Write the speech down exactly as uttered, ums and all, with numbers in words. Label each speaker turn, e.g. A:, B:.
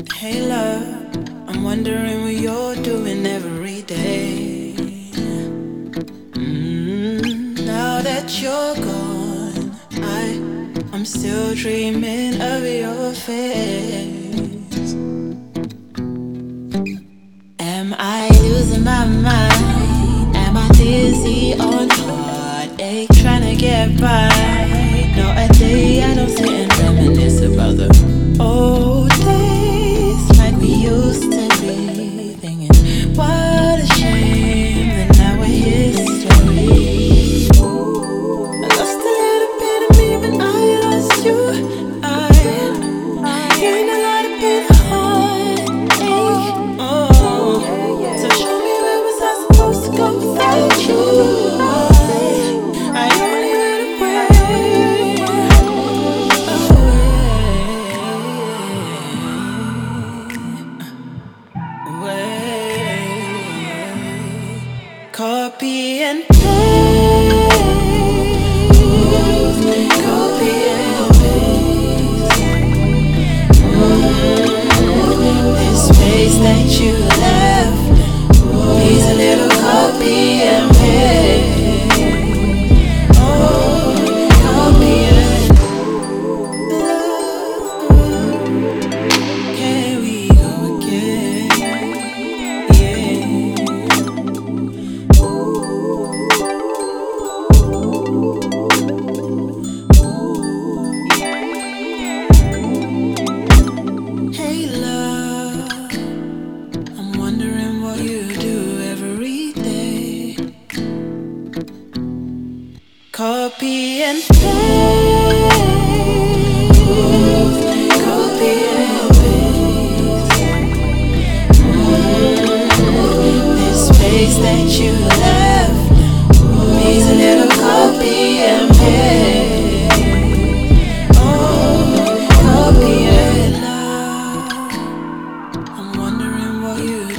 A: Hey love, I'm wondering what you're doing every day. Mm, now that you're gone, I, I'm still dreaming of your face. Am I losing my mind? Am I dizzy on heartache, trying to get by? No, a day I don't sit and reminisce about the old days like we used to be. Thinking, what a shame that now we're history. I lost a little bit of me when I lost you. I gained a lot of bit of heartache. Oh, so show me where was I supposed to go without you? I only went away, away, away. Copy and paste, copy and paste. This space that you left needs a little copy and paste. Oh, copy and love. Can we go again? Hey love, I'm wondering what you do every day. Copy and paste, copy and paste. This space that you left needs a little copy and paste. Oh, copy and love. I'm wondering what you